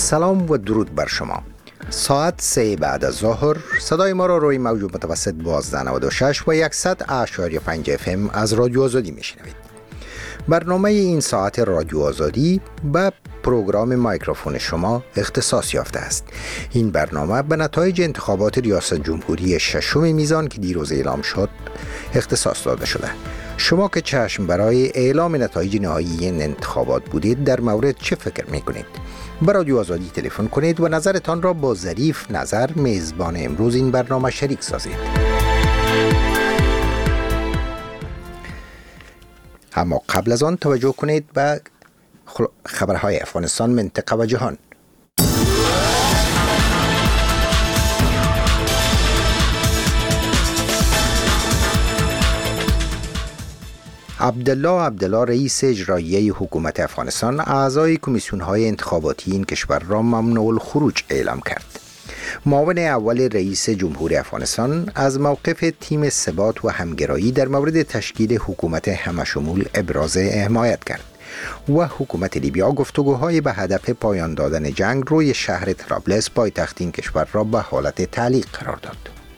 سلام و درود بر شما. ساعت 3 بعد از ظهر صدای ما را روی موج متوسط 1296 و 100.5 FM از رادیو آزادی میشنوید. برنامه این ساعت رادیو آزادی به پروگرام مایکروفون شما اختصاص یافته است. این برنامه به نتایج انتخابات ریاست جمهوری ششم میزان که دیروز اعلام شد اختصاص داده شده. شما که چشم برای اعلام نتایج نهایی این انتخابات بودید، در مورد چه فکر میکنید؟ به رادیو آزادی تلفن کنید و نظرتان را با ظریف نظر، میزبان امروز این برنامه شریک سازید. اما قبل از آن توجه کنید به خبرهای افغانستان، منطقه و جهان. عبدالله رئیس اجرایی حکومت افغانستان اعضای کمیسیون‌های انتخاباتی این کشور را ممنوع الخروج اعلام کرد. معاون اول رئیس جمهور افغانستان از موقف تیم ثبات و همگرایی در مورد تشکیل حکومت همشمول ابراز حمایت کرد و حکومت لیبیا گفتگوهای به هدف پایان دادن جنگ روی شهر طرابلس پایتخت این کشور را به حالت تعلیق قرار داد.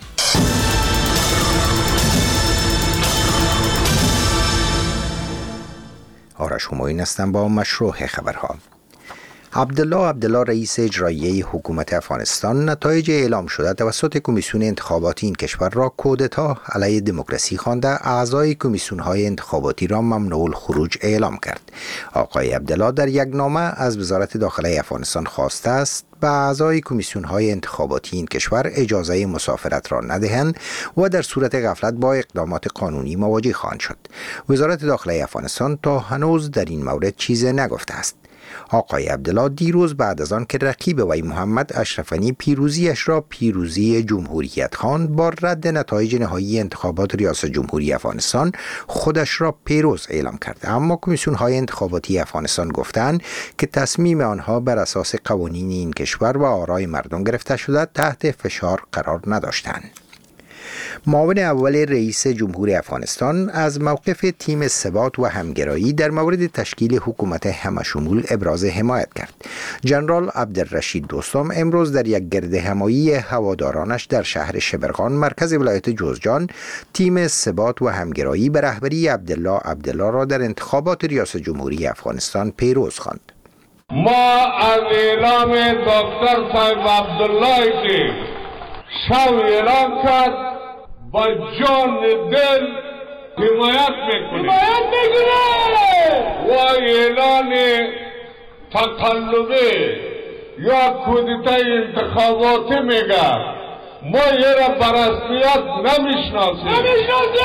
آرش همایون هستم با مشروع خبرها. عبدالله رئیس اجرایی حکومت افغانستان نتایج اعلام شده توسط کمیسیون انتخاباتی این کشور را کودتا علیه دموکراسی خوانده اعضای کمیسیون‌های انتخاباتی را ممنوع الخروج اعلام کرد. آقای عبدالله در یک نامه از وزارت داخله افغانستان خواسته است به اعضای کمیسیون‌های انتخاباتی این کشور اجازه مسافرت را ندهند و در صورت غفلت با اقدامات قانونی مواجه خواهند شد. وزارت داخله افغانستان تا هنوز در این مورد چیزی نگفته است. آقای عبدالله دیروز بعد از آن که رقیب وی محمد اشرفنی پیروزیش را پیروزی جمهوریت خواند، با رد نتایج نهایی انتخابات ریاست جمهوری افغانستان خودش را پیروز اعلام کرد. اما کمیسیون های انتخاباتی افغانستان گفتند که تصمیم آنها بر اساس قوانین این کشور و آرای مردم گرفته شده تحت فشار قرار نداشتند. معاون اول رئیس جمهور افغانستان از موقف تیم ثبات و همگرایی در مورد تشکیل حکومت همشمول ابراز حمایت کرد. جنرال عبدالرشید دوستم امروز در یک گرد همایی هوادارانش در شهر شبرغان مرکز ولایت جوزجان تیم ثبات و همگرایی به رهبری عبدالله را در انتخابات ریاست جمهوری افغانستان پیروز خواند. ما از اعلام دکتر صاحب عبدالله که شو اعلام کرد با جان دل حمایت میکنه و اعلان تقلبی یا کودتای انتخاباتی میگه ما یه را برسمیت نمیشناسیم.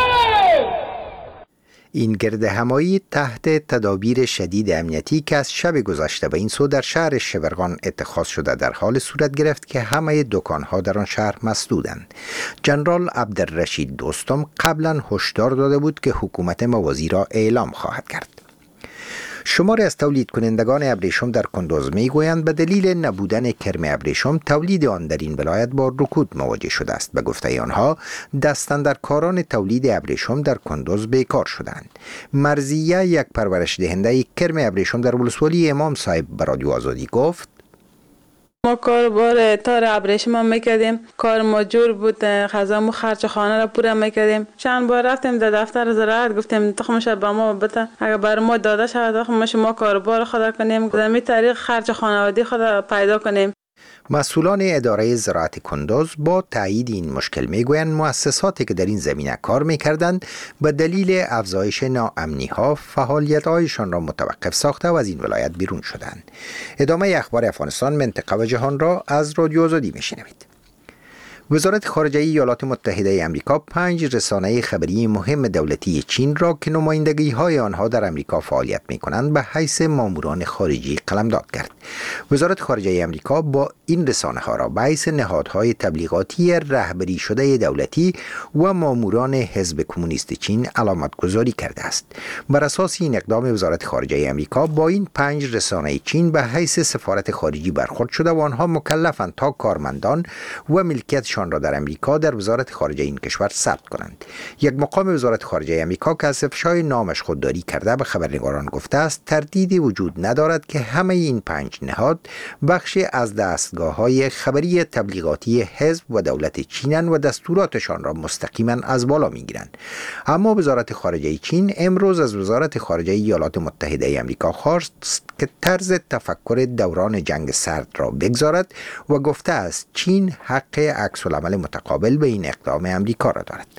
این گرد همایی تحت تدابیر شدید امنیتی که از شب گذشته به این سو در شهر شبرغان اتخاذ شده در حال صورت گرفت که همه دکانها در آن شهر مسدودند. جنرال عبدالرشید دوستم قبلا هشدار داده بود که حکومت موازی را اعلام خواهد کرد. شماری از تولید کنندگان ابریشم در کندوز میگویند به دلیل نبودن کرم ابریشم تولید آن در این ولایت با رکود مواجه شده است. به گفته آنها دستاندرکاران تولید ابریشم در کندوز بیکار شدند. مرزیه، یک پرورش دهنده کرم ابریشم در ولسوالی امام صاحب به رادیو آزادی گفت: ما کاربار تار ابریشم هم میکردیم، کار ما جور بود، خزامو خرچ خانه را پورا میکردیم. چند بار رفتیم در دفتر زراعت گفتیم تخمش به ما بده، اگر بر ما داده شود تخمش ما کاربار خود کنیم، در این طریق خرچ خانوادگی خود پیدا کنیم. مسئولان اداره زراعت کندوز با تایید این مشکل میگویند مؤسساتی که در این زمینه کار میکردند به دلیل افزایش ناامنی‌ها فعالیت‌هایشان را متوقف ساخته و از این ولایت بیرون شدند. ادامه اخبار افغانستان، منطقه و جهان را از رادیو آزادی میشنوید. وزارت خارجه ایالات متحده آمریکا 5 رسانه خبری مهم دولتی چین را که نمایندگی‌های آنها در آمریکا فعالیت می‌کنند به حیث ماموران خارجی قلمداد کرد. وزارت خارجه آمریکا با این رسانه‌ها را به حیث نهادهای تبلیغاتی رهبری شده دولتی و ماموران حزب کمونیست چین علامت گذاری کرده است. بر اساس این اقدام وزارت خارجه آمریکا با این 5 رسانه چین به حیث سفارت خارجی برخورد شده و آنها مکلفند تا کارمندان و ملکیت حضورشان را در امریکا در وزارت خارجه این کشور ثبت کنند. یک مقام وزارت خارجه امریکا که از افشای نامش خودداری کرده به خبرنگاران گفته است تردیدی وجود ندارد که همه این 5 نهاد بخشی از دستگاه‌های خبری تبلیغاتی حزب و دولت چینند و دستوراتشان را مستقیما از بالا می‌گیرند. اما وزارت خارجه چین امروز از وزارت خارجه ایالات متحده آمریکا خواست که طرز تفکر دوران جنگ سرد را بگذارد و گفته است چین حق عکس‌العمل متقابل به این اقدام آمریکا را دارد.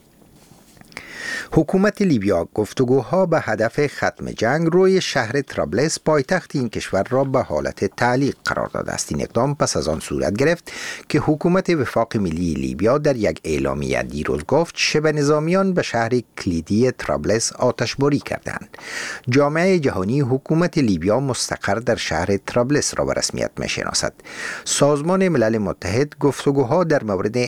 حکومت لیبیا گفتگوها به هدف ختم جنگ روی شهر طرابلس پایتخت این کشور را به حالت تعلیق قرار داده است. این اقدام پس از آن صورت گرفت که حکومت وفاق ملی لیبیا در یک اعلامیه دیروز گفت شبه نظامیان به شهر کلیدی طرابلس آتشباری کردند. جامعه جهانی حکومت لیبیا مستقر در شهر طرابلس را به رسمیت میشناسد. سازمان ملل متحد گفتگوها در مورد